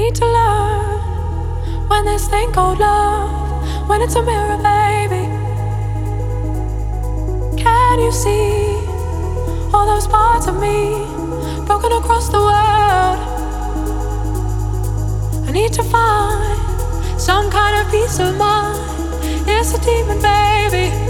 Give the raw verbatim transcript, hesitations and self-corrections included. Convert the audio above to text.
need to learn when this thing called love, when it's a mirror, baby. Can you see all those parts of me broken across the world? I need to find some kind of peace of mind. It's a demon, baby.